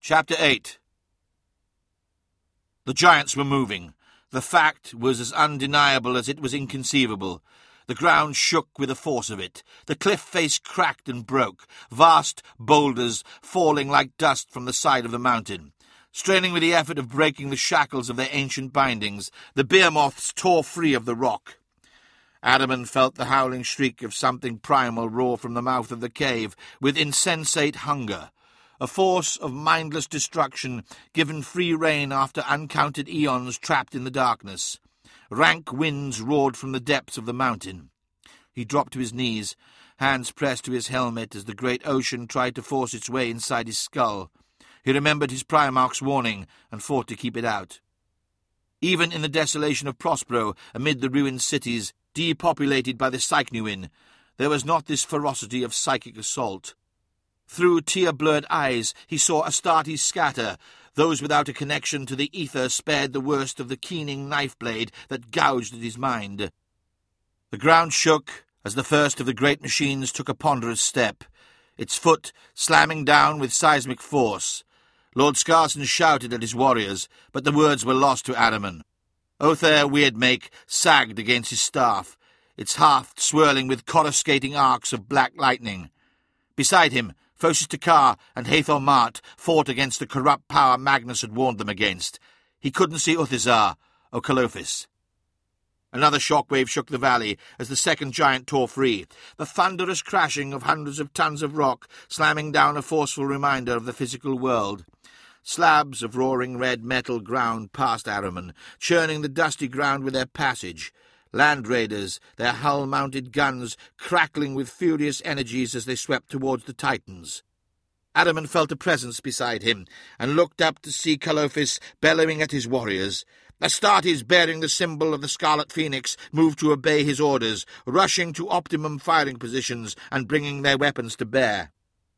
Chapter 8. The giants were moving. The fact was as undeniable as it was inconceivable. The ground shook with the force of it. The cliff face cracked and broke, vast boulders falling like dust from the side of the mountain. Straining with the effort of breaking the shackles of their ancient bindings, the behemoths tore free of the rock. Adaman felt the howling shriek of something primal roar from the mouth of the cave with insensate hunger. A force of mindless destruction given free rein after uncounted eons trapped in the darkness. Rank winds roared from the depths of the mountain. He dropped to his knees, hands pressed to his helmet as the great ocean tried to force its way inside his skull. He remembered his Primarch's warning and fought to keep it out. Even in the desolation of Prospero, amid the ruined cities, depopulated by the Psychnuin, there was not this ferocity of psychic assault. Through tear-blurred eyes he saw Astartes scatter. Those without a connection to the ether spared the worst of the keening knife-blade that gouged at his mind. The ground shook as the first of the great machines took a ponderous step, its foot slamming down with seismic force. Lord Scarson shouted at his warriors, but the words were lost to Adaman. Othere Weirdmake sagged against his staff, its haft swirling with coruscating arcs of black lightning. Beside him, Phocis Takar and Hathor Mart fought against the corrupt power Magnus had warned them against. He couldn't see Uthizar or Calophis. Another shockwave shook the valley as the second giant tore free, the thunderous crashing of hundreds of tons of rock slamming down a forceful reminder of the physical world. Slabs of roaring red metal ground past Ahriman, churning the dusty ground with their passage. Land raiders, their hull-mounted guns crackling with furious energies as they swept towards the Titans. Adaman felt a presence beside him, and looked up to see Calophis bellowing at his warriors. Astartes, bearing the symbol of the Scarlet Phoenix, moved to obey his orders, rushing to optimum firing positions and bringing their weapons to bear.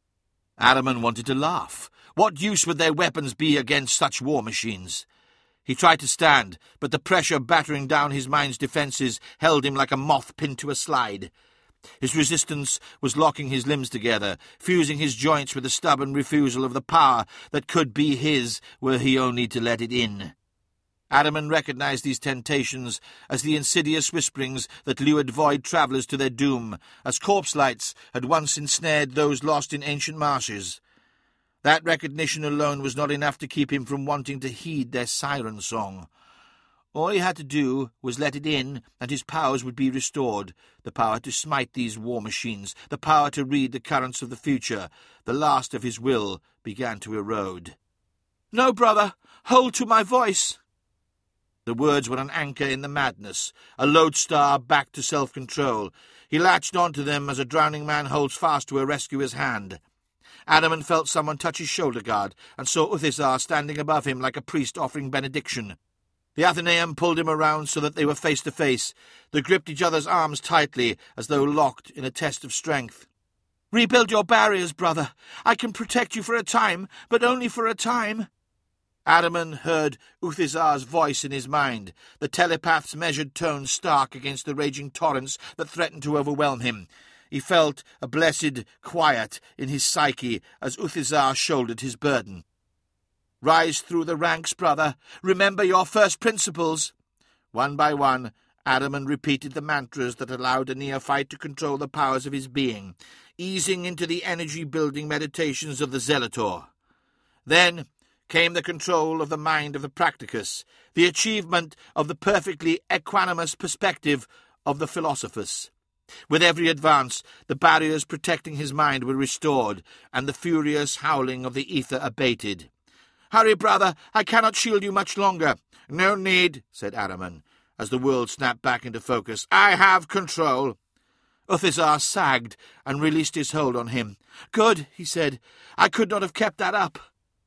Adaman wanted to laugh. What use would their weapons be against such war machines? He tried to stand, but the pressure battering down his mind's defences held him like a moth pinned to a slide. His resistance was locking his limbs together, fusing his joints with a stubborn refusal of the power that could be his were he only to let it in. Adaman recognized these temptations as the insidious whisperings that lured void travellers to their doom, as corpse lights had once ensnared those lost in ancient marshes. That recognition alone was not enough to keep him from wanting to heed their siren song. All he had to do was let it in, and his powers would be restored. The power to smite these war machines, the power to read the currents of the future. The last of his will began to erode. "No, brother, hold to my voice." The words were an anchor in the madness, a lodestar back to self-control. He latched onto them as a drowning man holds fast to a rescuer's hand. Adaman felt someone touch his shoulder guard, and saw Uthizar standing above him like a priest offering benediction. The Athenaeum pulled him around so that they were face to face. They gripped each other's arms tightly, as though locked in a test of strength. "Rebuild your barriers, brother. I can protect you for a time, but only for a time." Adaman heard Uthizar's voice in his mind, the telepath's measured tone stark against the raging torrents that threatened to overwhelm him. He felt a blessed quiet in his psyche as Uthizar shouldered his burden. "Rise through the ranks, brother. Remember your first principles." One by one, Adaman repeated the mantras that allowed a neophyte to control the powers of his being, easing into the energy-building meditations of the Zelator. Then came the control of the mind of the practicus, the achievement of the perfectly equanimous perspective of the philosophus. With every advance, the barriers protecting his mind were restored, and the furious howling of the ether abated. "Hurry, brother, I cannot shield you much longer." "No need," said Ahriman, as the world snapped back into focus. "I have control." Uthizar sagged and released his hold on him. "Good," he said. "I could not have kept that up."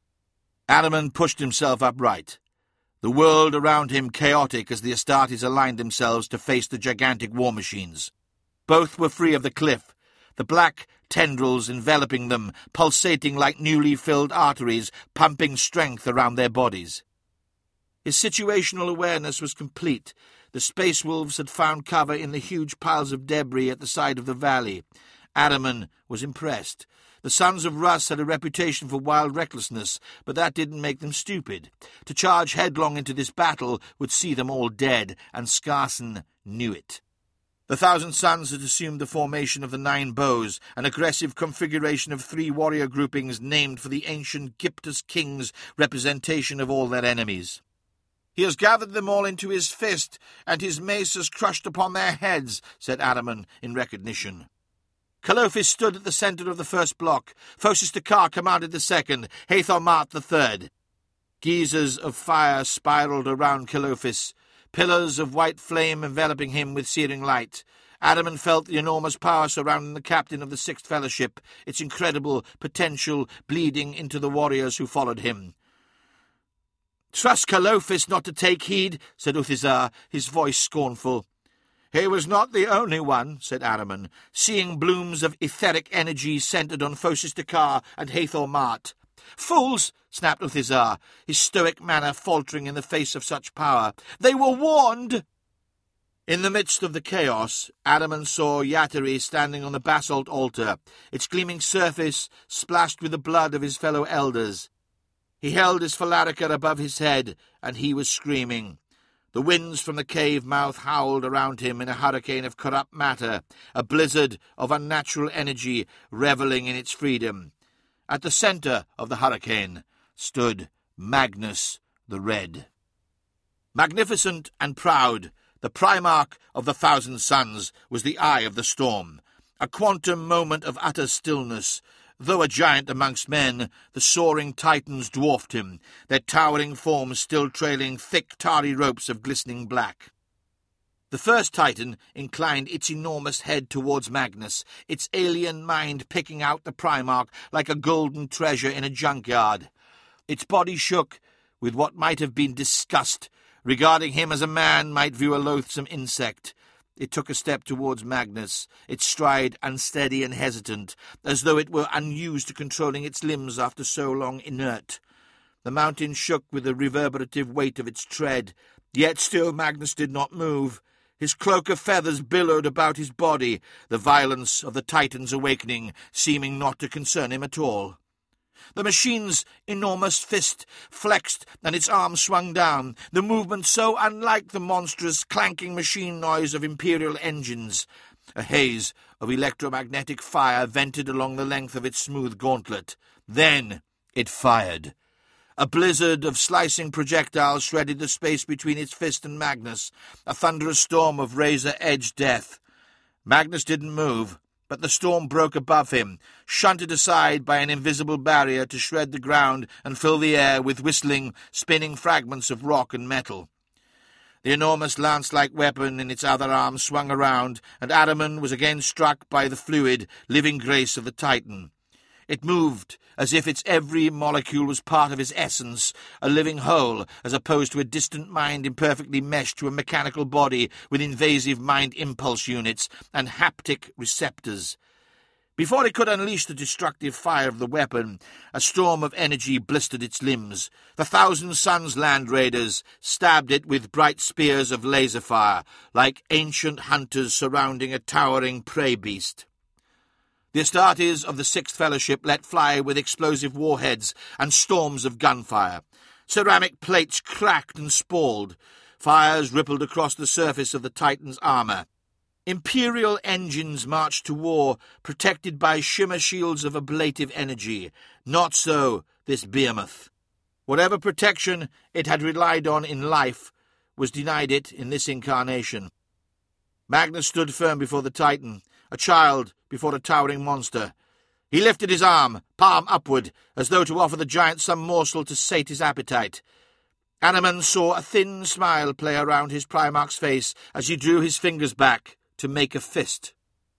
Ahriman pushed himself upright. The world around him chaotic as the Astartes aligned themselves to face the gigantic war machines. Both were free of the cliff, the black tendrils enveloping them, pulsating like newly filled arteries, pumping strength around their bodies. His situational awareness was complete. The space wolves had found cover in the huge piles of debris at the side of the valley. Ahriman was impressed. The sons of Russ had a reputation for wild recklessness, but that didn't make them stupid. To charge headlong into this battle would see them all dead, and Skarsen knew it. The Thousand Sons had assumed the formation of the 9 Bows, an aggressive configuration of 3 warrior groupings named for the ancient Gyptus king's representation of all their enemies. "He has gathered them all into his fist, and his mace has crushed upon their heads," said Ahriman in recognition. Calophis stood at the centre of the first block. Phocis Dakar commanded the second, Hathor Mart the third. Geysers of fire spiralled around Calophis, pillars of white flame enveloping him with searing light. Ahriman felt the enormous power surrounding the captain of the Sixth Fellowship, its incredible potential bleeding into the warriors who followed him. "Trust Calophis not to take heed," said Uthizar, his voice scornful. "He was not the only one," said Ahriman, seeing blooms of etheric energy centred on Phocis Dakar and Hathor Mart. "Fools!" snapped Uthizar, his stoic manner faltering in the face of such power. "They were warned!" In the midst of the chaos, Ahriman saw Yatiri standing on the basalt altar, its gleaming surface splashed with the blood of his fellow elders. He held his Phalarica above his head, and he was screaming. The winds from the cave mouth howled around him in a hurricane of corrupt matter, a blizzard of unnatural energy revelling in its freedom. At the centre of the hurricane stood Magnus the Red. Magnificent and proud, the Primarch of the Thousand Sons was the eye of the storm, a quantum moment of utter stillness. Though a giant amongst men, the soaring titans dwarfed him, their towering forms still trailing thick tarry ropes of glistening black. The first titan inclined its enormous head towards Magnus, its alien mind picking out the Primarch like a golden treasure in a junkyard. Its body shook with what might have been disgust, regarding him as a man might view a loathsome insect. It took a step towards Magnus, its stride unsteady and hesitant, as though it were unused to controlling its limbs after so long inert. The mountain shook with the reverberative weight of its tread, yet still Magnus did not move. His cloak of feathers billowed about his body, the violence of the Titan's awakening seeming not to concern him at all. The machine's enormous fist flexed and its arm swung down, the movement so unlike the monstrous clanking machine noise of Imperial engines. A haze of electromagnetic fire vented along the length of its smooth gauntlet. Then it fired. A blizzard of slicing projectiles shredded the space between its fist and Magnus, a thunderous storm of razor-edged death. Magnus didn't move, but the storm broke above him, shunted aside by an invisible barrier to shred the ground and fill the air with whistling, spinning fragments of rock and metal. The enormous lance-like weapon in its other arm swung around, and Ahriman was again struck by the fluid, living grace of the Titan. It moved as if its every molecule was part of his essence, a living whole, as opposed to a distant mind imperfectly meshed to a mechanical body with invasive mind impulse units and haptic receptors. Before it could unleash the destructive fire of the weapon, a storm of energy blistered its limbs. The Thousand Sons land raiders stabbed it with bright spears of laser fire, like ancient hunters surrounding a towering prey beast. The Astartes of the Sixth Fellowship let fly with explosive warheads and storms of gunfire. Ceramic plates cracked and spalled. Fires rippled across the surface of the Titan's armor. Imperial engines marched to war, protected by shimmer shields of ablative energy. Not so this behemoth. Whatever protection it had relied on in life was denied it in this incarnation. Magnus stood firm before the Titan, a child before a towering monster. He lifted his arm, palm upward, as though to offer the giant some morsel to sate his appetite. Ahriman saw a thin smile play around his Primarch's face as he drew his fingers back to make a fist.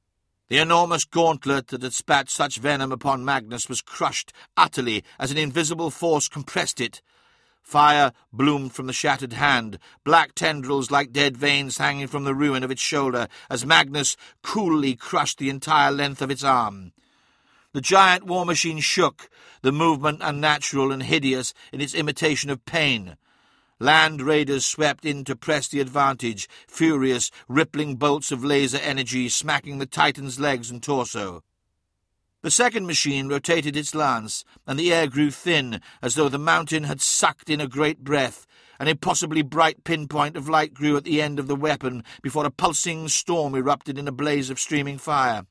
The enormous gauntlet that had spat such venom upon Magnus was crushed utterly as an invisible force compressed it. Fire bloomed from the shattered hand, black tendrils like dead veins hanging from the ruin of its shoulder, as Magnus coolly crushed the entire length of its arm. The giant war machine shook, the movement unnatural and hideous in its imitation of pain. Land raiders swept in to press the advantage, furious, rippling bolts of laser energy smacking the Titan's legs and torso. The second machine rotated its lance, and the air grew thin, as though the mountain had sucked in a great breath. An impossibly bright pinpoint of light grew at the end of the weapon before a pulsing storm erupted in a blaze of streaming fire.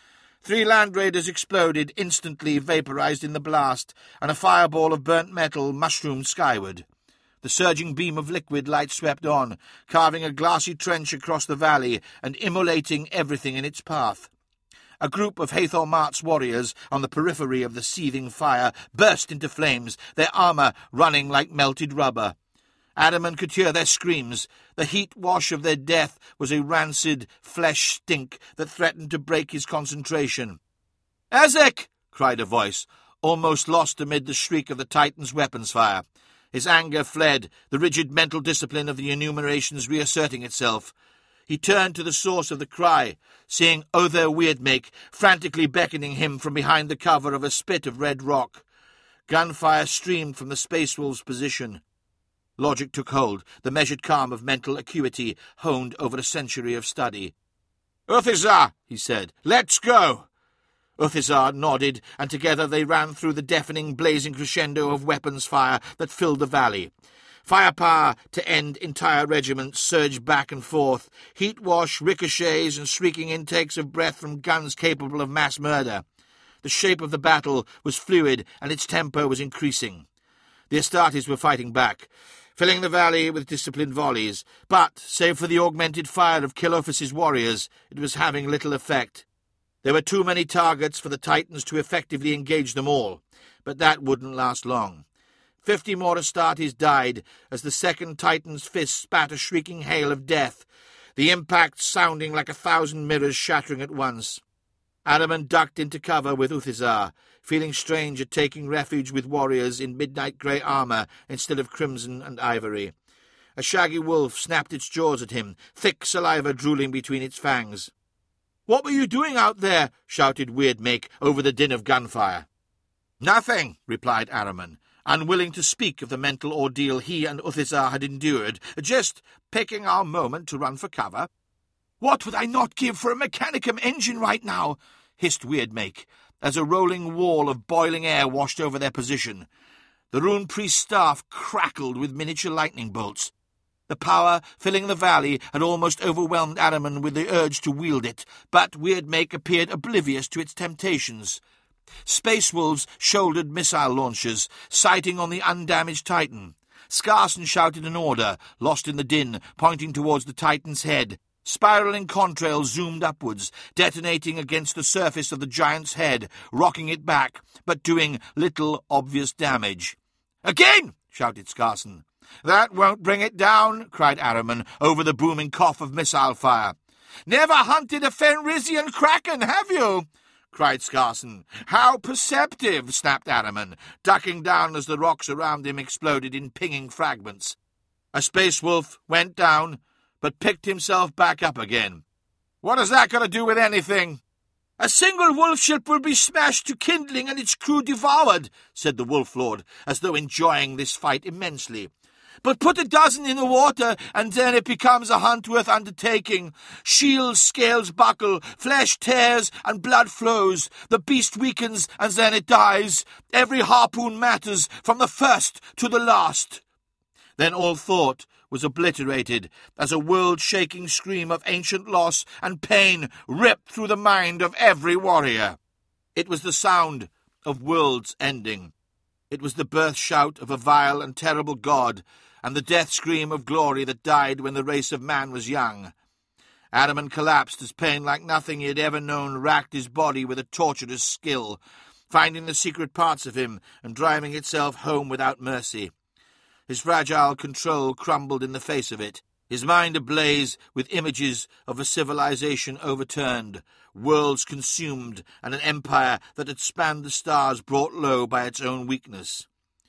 3 land raiders exploded, instantly vaporized in the blast, and a fireball of burnt metal mushroomed skyward. The surging beam of liquid light swept on, carving a glassy trench across the valley and immolating everything in its path. A group of Hathor Mart's warriors on the periphery of the seething fire burst into flames, their armour running like melted rubber. Adaman could hear their screams. The heat wash of their death was a rancid flesh stink that threatened to break his concentration. "Ezek!" cried a voice, almost lost amid the shriek of the Titan's weapons fire. His anger fled, the rigid mental discipline of the enumerations reasserting itself. He turned to the source of the cry, seeing Other Weirdmake frantically beckoning him from behind the cover of a spit of red rock. Gunfire streamed from the Space Wolf's position. Logic took hold, the measured calm of mental acuity honed over a century of study. "Uthizar," he said, "let's go!" Uthizar nodded, and together they ran through the deafening, blazing crescendo of weapons fire that filled the valley. Firepower to end entire regiments surged back and forth, heat wash, ricochets, and shrieking intakes of breath from guns capable of mass murder. The shape of the battle was fluid, and its tempo was increasing. The Astartes were fighting back, filling the valley with disciplined volleys, but, save for the augmented fire of Kilophus' warriors, it was having little effect. There were too many targets for the Titans to effectively engage them all, but that wouldn't last long. 50 more Astartes died as the second Titan's fist spat a shrieking hail of death, the impact sounding like 1,000 mirrors shattering at once. Adaman ducked into cover with Uthizar, feeling strange at taking refuge with warriors in midnight grey armour instead of crimson and ivory. A shaggy wolf snapped its jaws at him, thick saliva drooling between its fangs. "What were you doing out there?" shouted Weirdmake over the din of gunfire. "Nothing," replied Ahriman, unwilling to speak of the mental ordeal he and Uthizar had endured, "just picking our moment to run for cover." "What would I not give for a Mechanicum engine right now?" hissed Weirdmake, as a rolling wall of boiling air washed over their position. The Rune Priest's staff crackled with miniature lightning bolts. The power filling the valley had almost overwhelmed Ahriman with the urge to wield it, but Weirdmake appeared oblivious to its temptations. Space Wolves shouldered missile launchers, sighting on the undamaged Titan. Skarsen shouted an order, lost in the din, pointing towards the Titan's head. Spiraling contrails zoomed upwards, detonating against the surface of the giant's head, rocking it back, but doing little obvious damage. "Again!" shouted Skarsen. "That won't bring it down," cried Ahriman over the booming cough of missile fire. "Never hunted a Fenrisian kraken, have you?" cried Skarsen. "How perceptive," snapped Ahriman, ducking down as the rocks around him exploded in pinging fragments. A space wolf went down, but picked himself back up again. "What has that got to do with anything?" "A single wolf ship will be smashed to kindling and its crew devoured," said the Wolf Lord, as though enjoying this fight immensely. "But put a dozen in the water, and then it becomes a hunt worth undertaking. Shields, scales buckle, flesh tears, and blood flows. The beast weakens, and then it dies. Every harpoon matters, from the first to the last." Then all thought was obliterated, as a world-shaking scream of ancient loss and pain ripped through the mind of every warrior. It was the sound of worlds ending. It was the birth shout of a vile and terrible god, and the death scream of glory that died when the race of man was young. Ahriman collapsed as pain like nothing he had ever known racked his body with a torturous skill, finding the secret parts of him and driving itself home without mercy. His fragile control crumbled in the face of it, his mind ablaze with images of a civilization overturned, worlds consumed, and an empire that had spanned the stars brought low by its own weakness.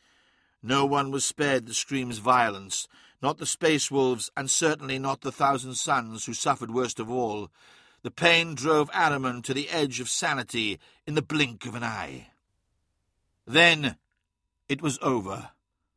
No one was spared the scream's violence, not the space wolves, and certainly not the 1,000 sons who suffered worst of all. The pain drove Ahriman to the edge of sanity in the blink of an eye. Then it was over.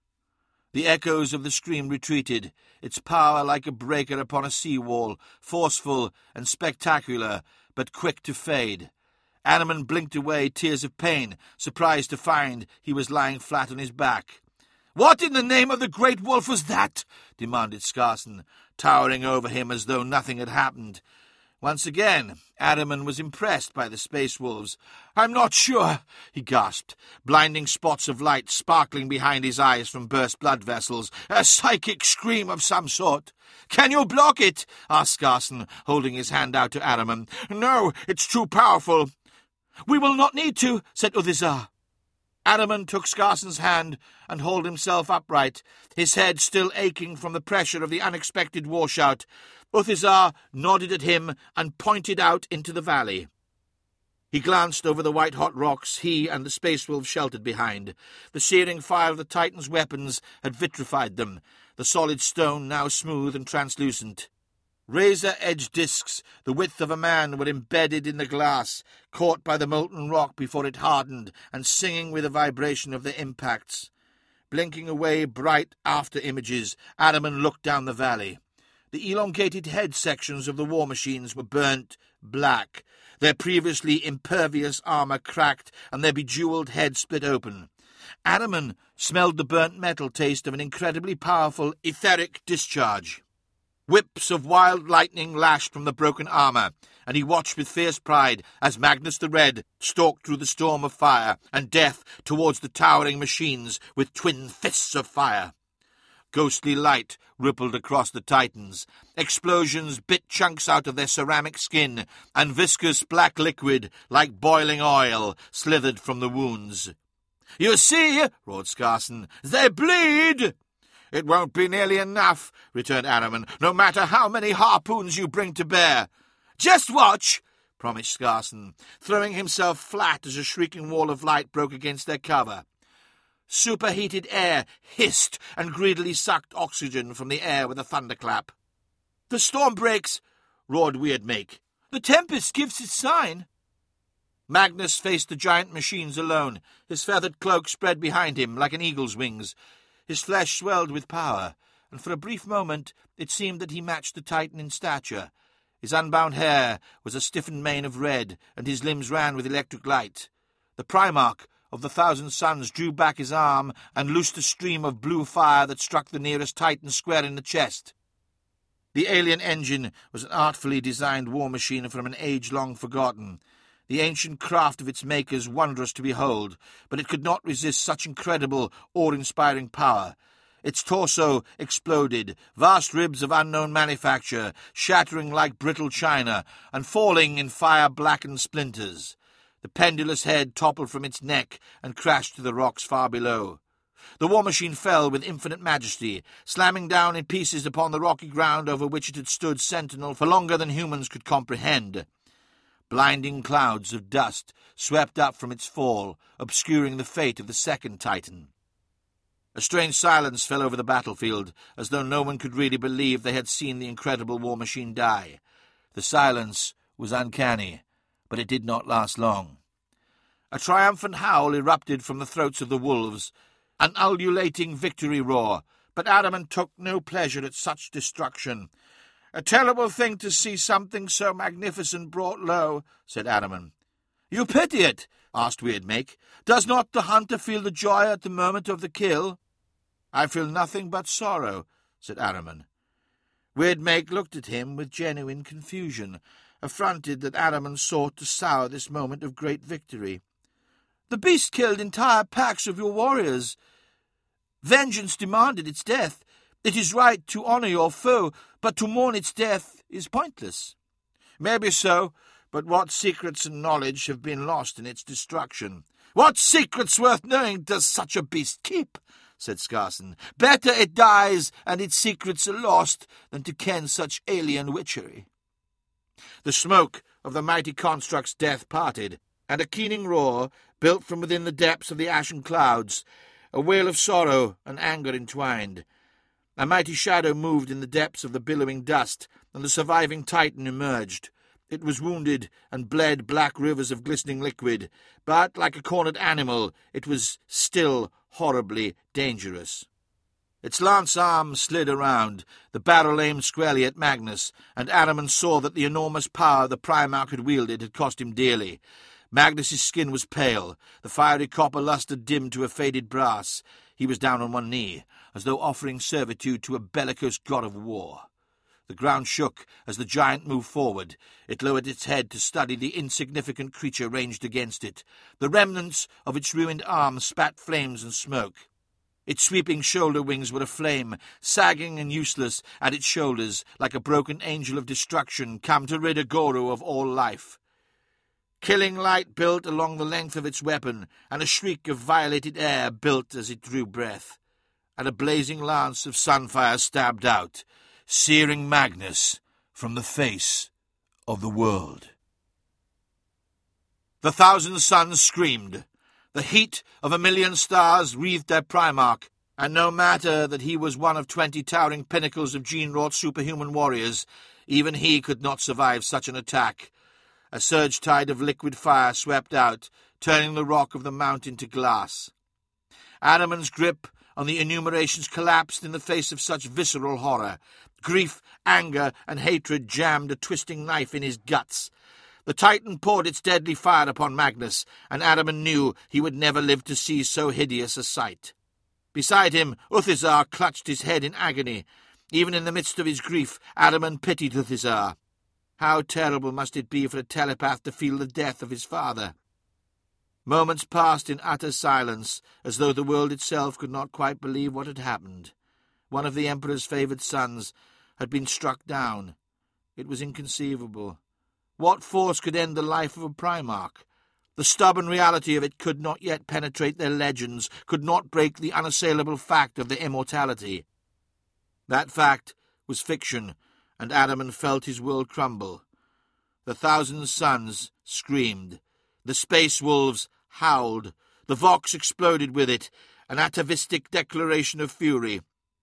The echoes of the scream retreated, its power like a breaker upon a sea-wall, forceful and spectacular, but quick to fade. Ahriman blinked away tears of pain, surprised to find he was lying flat on his back. "What in the name of the great wolf was that?" demanded Skarsen, towering over him as though nothing had happened. Once again, Ahriman was impressed by the space wolves. "I'm not sure," he gasped, blinding spots of light sparkling behind his eyes from burst blood vessels. "A psychic scream of some sort." "Can you block it?" asked Skarsen, holding his hand out to Ahriman. "No, it's too powerful." "We will not need to," said Uthizar. Ahriman took Skarsen's hand and hauled himself upright, his head still aching from the pressure of the unexpected warshout. Uthizar nodded at him and pointed out into the valley. He glanced over the white-hot rocks he and the space wolf sheltered behind. The searing fire of the Titan's weapons had vitrified them, the solid stone now smooth and translucent. Razor-edged discs, the width of a man, were embedded in the glass, caught by the molten rock before it hardened, and singing with the vibration of their impacts. Blinking away bright after-images, Ahriman looked down the valley. The elongated head sections of the war machines were burnt black, their previously impervious armour cracked, and their bejewelled heads split open. Ahriman smelled the burnt metal taste of an incredibly powerful etheric discharge. Whips of wild lightning lashed from the broken armour, and he watched with fierce pride as Magnus the Red stalked through the storm of fire and death towards the towering machines with twin fists of fire. Ghostly light rippled across the Titans. Explosions bit chunks out of their ceramic skin, and viscous black liquid, like boiling oil, slithered from the wounds. "You see," roared Skarsen, "they bleed!" "It won't be nearly enough," returned Ahriman, "no matter how many harpoons you bring to bear." "Just watch," promised Skarsen, throwing himself flat as a shrieking wall of light broke against their cover. Superheated air hissed and greedily sucked oxygen from the air with a thunderclap. "The storm breaks," roared Weirdmake. "The tempest gives its sign." Magnus faced the giant machines alone, his feathered cloak spread behind him like an eagle's wings. His flesh swelled with power, and for a brief moment it seemed that he matched the Titan in stature. His unbound hair was a stiffened mane of red, and his limbs ran with electric light. The Primarch of the Thousand Suns drew back his arm and loosed a stream of blue fire that struck the nearest Titan square in the chest. The alien engine was an artfully designed war machine from an age long forgotten, the ancient craft of its makers wondrous to behold, but it could not resist such incredible, awe-inspiring power. Its torso exploded, vast ribs of unknown manufacture, shattering like brittle china, and falling in fire-blackened splinters. The pendulous head toppled from its neck and crashed to the rocks far below. The war machine fell with infinite majesty, slamming down in pieces upon the rocky ground over which it had stood sentinel for longer than humans could comprehend. Blinding clouds of dust swept up from its fall, obscuring the fate of the second Titan. A strange silence fell over the battlefield, as though no one could really believe they had seen the incredible war machine die. The silence was uncanny, but it did not last long. A triumphant howl erupted from the throats of the wolves, an ululating victory roar, but Ahriman took no pleasure at such destruction. "A terrible thing to see something so magnificent brought low," said Ahriman. "You pity it?" asked Weirdmake. "Does not the hunter feel the joy at the moment of the kill?" "I feel nothing but sorrow," said Ahriman. Weirdmake looked at him with genuine confusion, affronted that Ahriman sought to sour this moment of great victory. "The beast killed entire packs of your warriors. Vengeance demanded its death. It is right to honor your foe, but to mourn its death is pointless." "Maybe so, but what secrets and knowledge have been lost in its destruction?" "What secrets worth knowing does such a beast keep?" said Skarsen. "Better it dies and its secrets are lost than to ken such alien witchery." The smoke of the mighty construct's death parted, and a keening roar built from within the depths of the ashen clouds, a wail of sorrow and anger entwined. A mighty shadow moved in the depths of the billowing dust, and the surviving Titan emerged. It was wounded and bled black rivers of glistening liquid, but, like a cornered animal, it was still horribly dangerous. Its lance arm slid around, the barrel aimed squarely at Magnus, and Ahriman saw that the enormous power the Primarch had wielded had cost him dearly. Magnus's skin was pale. The fiery copper lustre dimmed to a faded brass. He was down on one knee, as though offering servitude to a bellicose god of war. The ground shook as the giant moved forward. It lowered its head to study the insignificant creature ranged against it. The remnants of its ruined arms spat flames and smoke. Its sweeping shoulder wings were aflame, sagging and useless at its shoulders, like a broken angel of destruction come to rid Agoro of all life. Killing light built along the length of its weapon, and a shriek of violated air built as it drew breath. And a blazing lance of sunfire stabbed out, searing Magnus from the face of the world. The thousand suns screamed. The heat of 1,000,000 stars wreathed their Primarch, and no matter that he was one of 20 towering pinnacles of gene-wrought superhuman warriors, even he could not survive such an attack. A surge tide of liquid fire swept out, turning the rock of the mountain to glass. Adaman's grip on the enumerations collapsed in the face of such visceral horror. Grief, anger, and hatred jammed a twisting knife in his guts. The Titan poured its deadly fire upon Magnus, and Adaman knew he would never live to see so hideous a sight. Beside him, Uthizar clutched his head in agony. Even in the midst of his grief, Adaman pitied Uthizar. How terrible must it be for a telepath to feel the death of his father? Moments passed in utter silence, as though the world itself could not quite believe what had happened. One of the Emperor's favoured sons had been struck down. It was inconceivable. What force could end the life of a Primarch? The stubborn reality of it could not yet penetrate their legends, could not break the unassailable fact of their immortality. That fact was fiction, and Adaman felt his world crumble. The thousand suns screamed. The space wolves howled. The Vox exploded with it, an atavistic declaration of fury.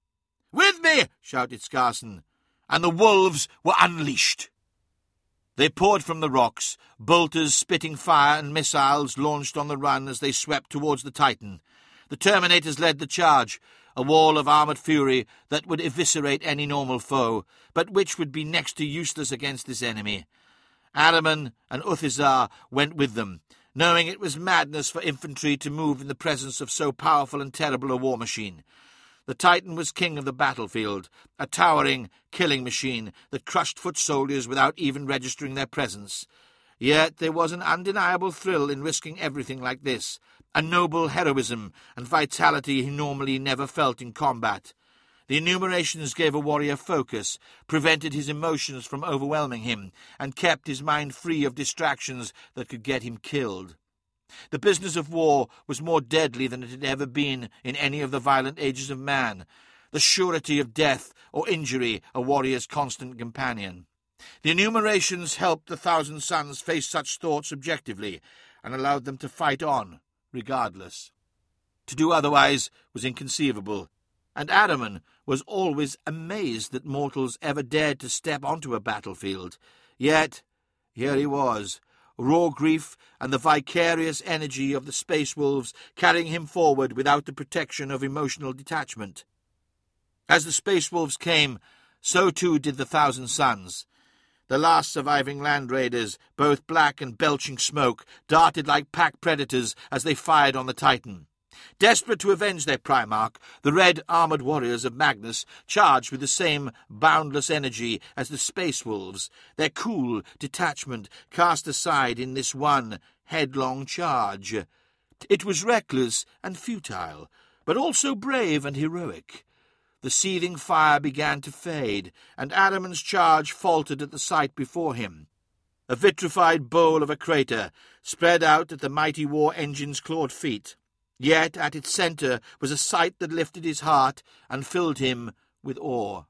"With me!" shouted Skarsen, and the wolves were unleashed. They poured from the rocks, bolters spitting fire and missiles launched on the run as they swept towards the Titan. The Terminators led the charge, a wall of armoured fury that would eviscerate any normal foe, but which would be next to useless against this enemy. Adaman and Uthizar went with them, knowing it was madness for infantry to move in the presence of so powerful and terrible a war machine. The Titan was king of the battlefield, a towering killing machine that crushed foot soldiers without even registering their presence. Yet there was an undeniable thrill in risking everything like this, a noble heroism and vitality he normally never felt in combat. The enumerations gave a warrior focus, prevented his emotions from overwhelming him, and kept his mind free of distractions that could get him killed. The business of war was more deadly than it had ever been in any of the violent ages of man, the surety of death or injury a warrior's constant companion. The enumerations helped the thousand suns face such thoughts objectively, and allowed them to fight on, regardless. To do otherwise was inconceivable, and Adaman was always amazed that mortals ever dared to step onto a battlefield. Yet, here he was, raw grief and the vicarious energy of the space wolves carrying him forward without the protection of emotional detachment. As the space wolves came, so too did the thousand suns. The last surviving land raiders, both black and belching smoke, darted like pack predators as they fired on the Titan. Desperate to avenge their Primarch, the red armoured warriors of Magnus charged with the same boundless energy as the space wolves, their cool detachment cast aside in this one headlong charge. It was reckless and futile, but also brave and heroic. The seething fire began to fade, and Adaman's charge faltered at the sight before him. A vitrified bowl of a crater spread out at the mighty war engine's clawed feet. Yet at its centre was a sight that lifted his heart and filled him with awe.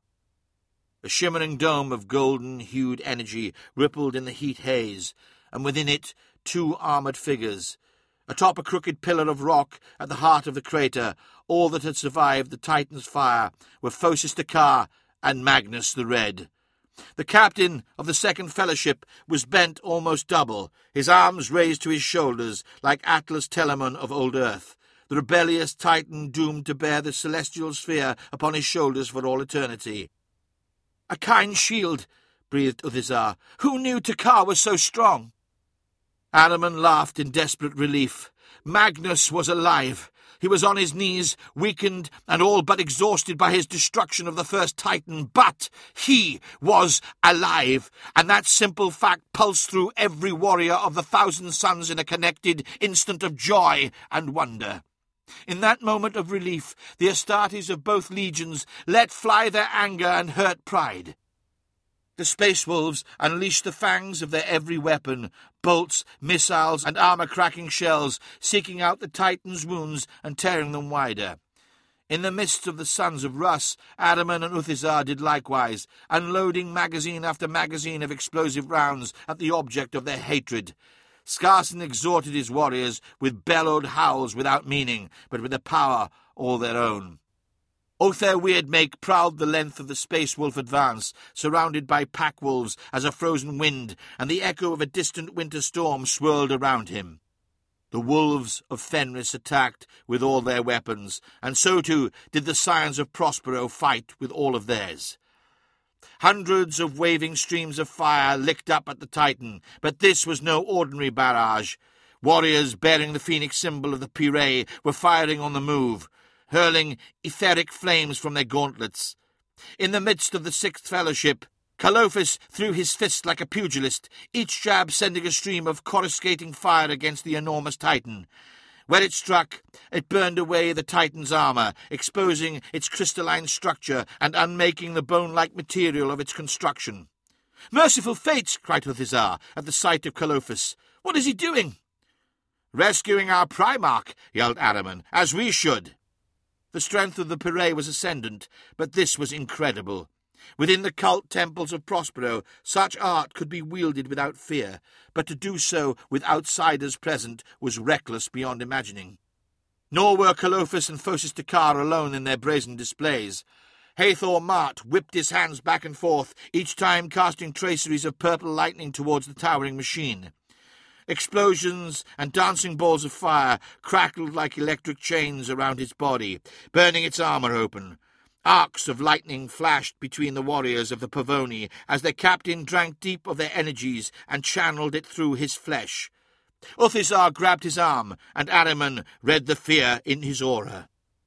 A shimmering dome of golden-hued energy rippled in the heat haze, and within it 2 armoured figures. Atop a crooked pillar of rock at the heart of the crater, all that had survived the Titan's fire were Phocis Dakar and Magnus the Red. The captain of the Second Fellowship was bent almost double, his arms raised to his shoulders like Atlas Telamon of old Earth, the rebellious Titan doomed to bear the celestial sphere upon his shoulders for all eternity. "A kind shield," breathed Uthizar. "Who knew Takar was so strong?" Ahriman laughed in desperate relief. Magnus was alive. He was on his knees, weakened and all but exhausted by his destruction of the first Titan, but he was alive, and that simple fact pulsed through every warrior of the Thousand Sons in a connected instant of joy and wonder. In that moment of relief, the Astartes of both legions let fly their anger and hurt pride. The Space Wolves unleashed the fangs of their every weapon, bolts, missiles, and armor-cracking shells, seeking out the Titan's wounds and tearing them wider. In the midst of the sons of Rus, Ahriman and Uthizar did likewise, unloading magazine after magazine of explosive rounds at the object of their hatred. Skarsen exhorted his warriors with bellowed howls without meaning, but with a power all their own. Othere Weirdmake prowled the length of the Space Wolf advance, surrounded by pack-wolves as a frozen wind, and the echo of a distant winter storm swirled around him. The wolves of Fenris attacked with all their weapons, and so too did the scions of Prospero fight with all of theirs. Hundreds of waving streams of fire licked up at the Titan, but this was no ordinary barrage. Warriors bearing the phoenix symbol of the Pyrrhae were firing on the move, hurling etheric flames from their gauntlets. In the midst of the Sixth Fellowship, Calophus threw his fist like a pugilist, each jab sending a stream of coruscating fire against the enormous Titan. Where it struck, it burned away the Titan's armor, exposing its crystalline structure and unmaking the bone-like material of its construction. "Merciful fates!" cried Uthizar at the sight of Calophus. "What is he doing?" "Rescuing our Primarch," yelled Ahriman, "as we should." The strength of the Pyrrhae was ascendant, but this was incredible. Within the cult temples of Prospero, such art could be wielded without fear, but to do so with outsiders present was reckless beyond imagining. Nor were Calophus and Phocis Takar alone in their brazen displays. Hathor Mart whipped his hands back and forth, each time casting traceries of purple lightning towards the towering machine. Explosions and dancing balls of fire crackled like electric chains around his body, burning its armor open. Arcs of lightning flashed between the warriors of the Pavoni as their captain drank deep of their energies and channeled it through his flesh. Uthizar grabbed his arm, and Ahriman read the fear in his aura.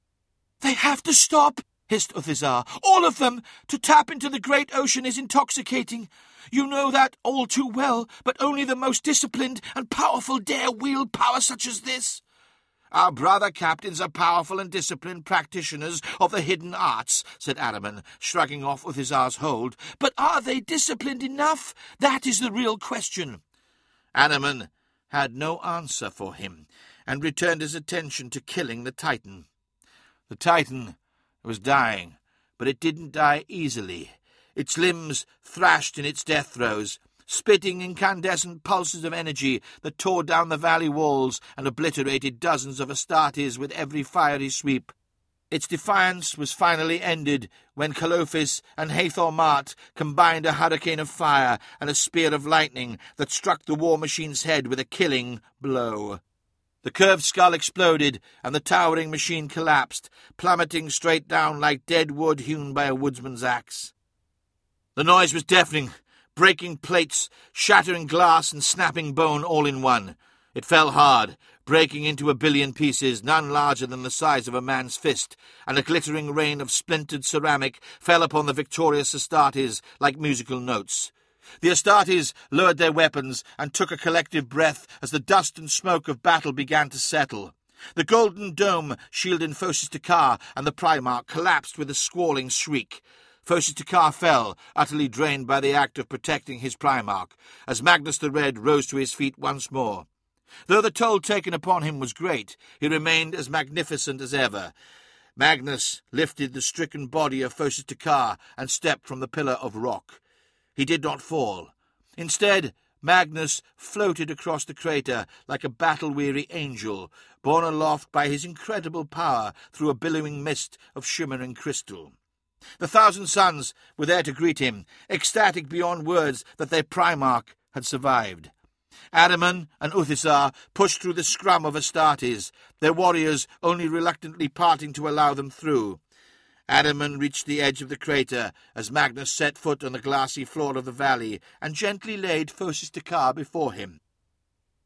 "They have to stop!" hissed Uthizar. "All of them! To tap into the great ocean is intoxicating. You know that all too well, but only the most disciplined and powerful dare wield power such as this." "Our brother captains are powerful and disciplined practitioners of the hidden arts," said Ahriman, shrugging off Uthizar's hold. "But are they disciplined enough? That is the real question." Ahriman had no answer for him, and returned his attention to killing the Titan. The Titan was dying, but it didn't die easily. Its limbs thrashed in its death throes, spitting incandescent pulses of energy that tore down the valley walls and obliterated dozens of Astartes with every fiery sweep. Its defiance was finally ended when Calophus and Hathor Mart combined a hurricane of fire and a spear of lightning that struck the war machine's head with a killing blow. The curved skull exploded, and the towering machine collapsed, plummeting straight down like dead wood hewn by a woodsman's axe. The noise was deafening, breaking plates, shattering glass, and snapping bone all in one. It fell hard, breaking into a billion pieces, none larger than the size of a man's fist, and a glittering rain of splintered ceramic fell upon the victorious Astartes like musical notes. The Astartes lowered their weapons and took a collective breath as the dust and smoke of battle began to settle. The golden dome shielding Phocis Takar and the Primarch collapsed with a squalling shriek. Phocis Takar fell, utterly drained by the act of protecting his Primarch, as Magnus the Red rose to his feet once more. Though the toll taken upon him was great, he remained as magnificent as ever. Magnus lifted the stricken body of Phocis Takar and stepped from the pillar of rock. He did not fall. Instead, Magnus floated across the crater like a battle-weary angel, borne aloft by his incredible power through a billowing mist of shimmering crystal. The Thousand Sons were there to greet him, ecstatic beyond words that their Primarch had survived. Ahriman and Uthizar pushed through the scrum of Astartes, their warriors only reluctantly parting to allow them through. Ahriman reached the edge of the crater as Magnus set foot on the glassy floor of the valley and gently laid Phocis Takar before him.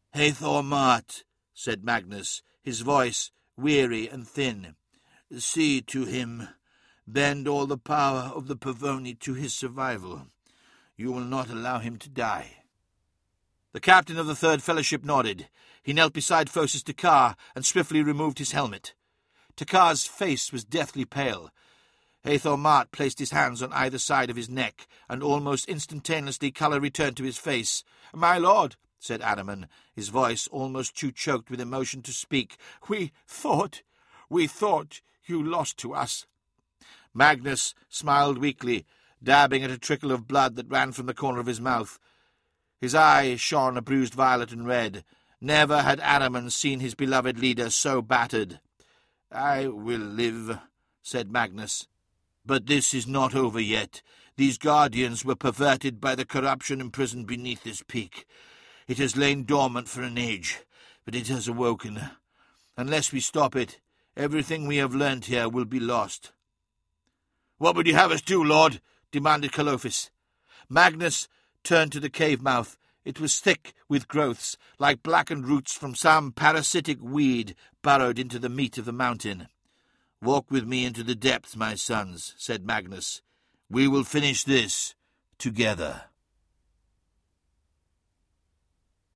"Hathor Mart," said Magnus, his voice weary and thin, "see to him. Bend all the power of the Pavoni to his survival. You will not allow him to die." The captain of the Third Fellowship nodded. He knelt beside Phocis Takar and swiftly removed his helmet. Takar's face was deathly pale. Hathor Mart placed his hands on either side of his neck, and almost instantaneously colour returned to his face. "My lord," said Adaman, his voice almost too choked with emotion to speak, We thought you lost to us." Magnus smiled weakly, dabbing at a trickle of blood that ran from the corner of his mouth. His eye shone a bruised violet and red. Never had Adaman seen his beloved leader so battered. "I will live," said Magnus. "But this is not over yet. These guardians were perverted by the corruption imprisoned beneath this peak. It has lain dormant for an age, but it has awoken. Unless we stop it, everything we have learnt here will be lost." "What would you have us do, Lord?" demanded Calophis. Magnus turned to the cave mouth. It was thick with growths, like blackened roots from some parasitic weed burrowed into the meat of the mountain. "Walk with me into the depths, my sons," said Magnus. "We will finish this together."